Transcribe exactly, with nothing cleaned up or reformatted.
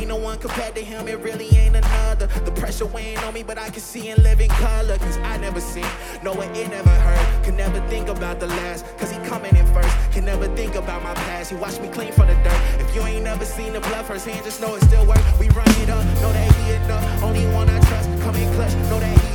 ain't no one compared to him, it really ain't another. The pressure weighing on me, but I can see and live in color. Cause I never seen, no it never hurt. Can never think about the last, cause he coming in first. Can never think about my past, he washed me clean from the dirt. If you ain't never seen the blood firsthand, just know it still work. We run it up, know that he enough. Only one I trust, come in clutch, know that he